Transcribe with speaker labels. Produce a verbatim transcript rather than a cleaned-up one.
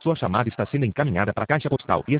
Speaker 1: Sua chamada está sendo encaminhada para a caixa postal e